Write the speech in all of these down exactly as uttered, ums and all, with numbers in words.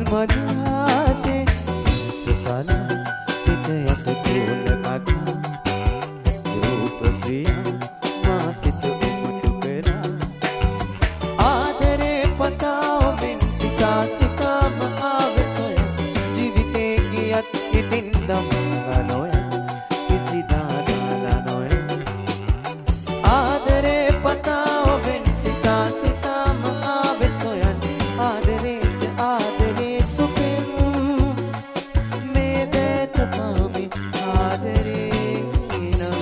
මදහසේ සසන සිත යත කුණ කතා රූප ශ්‍රියා මා සිත උපුටු කරා ආදරේ පතා ඔබෙන් සිතා සිතාම ආවේ සොය ජීවිතේ ගියත් ඉතින් දමා නොය කිසිදා දාලා නොය ආදරේ පතා ඔබෙන් සිතා සිතාම ආවේ සොය ආදරේ ආදරේ සුපෙන් මේ දෙත පාමි ආදරේ නම්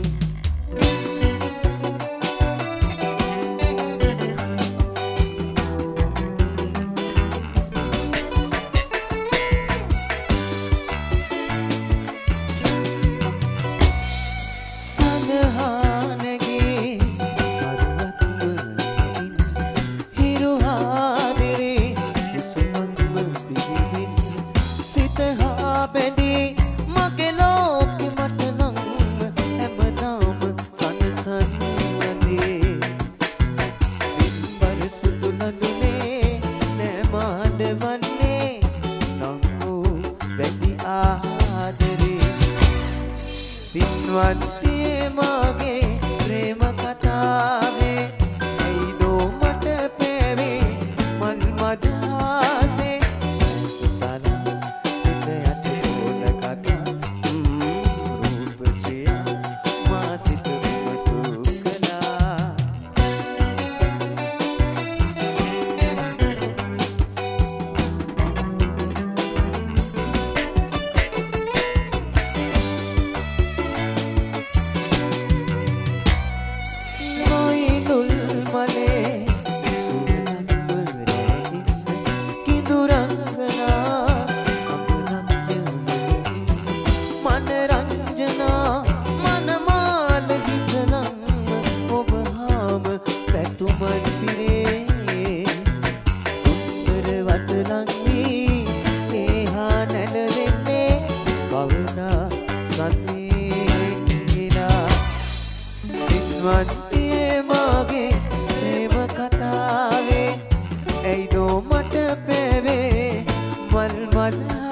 සඳහානගේ කරුවක්ම හිරු ආදරේ කුසුමක්ම පිහින් සිත හා බැඳී මගේ ලෝකෙ මට නම් හැමදාම සනසන්නේ පින්බර සුදු ලඳුනේ නෑ මාඩවන්නේ නම් වූ වැඩි ආදරේ පින්වත්තියේ මගේ ප්‍රේම කතාවේ ඇයිදෝ මට පෑවේ මන් මදහසේ සසන සිත යට කුණ කතා රූප ශ්‍රියා මා සිත උපුටු කළා නොයිදුල් මලේ සුවඳක්ම රැඳින්න කිඳුරංගනා අඹනක් යමුනින් මනරංජනා මනමාල හිතනම් ඔබ හාම පැතුමන් පිරේ සුන්දර වතලන් වී ඒහා නැනවෙන්නේ කවුනා සතේ කියලා පින්වත්තියේ මගේ ප්‍රේම කතාවේ ඇයිදෝ මට පෑවේ මල් මදහසේ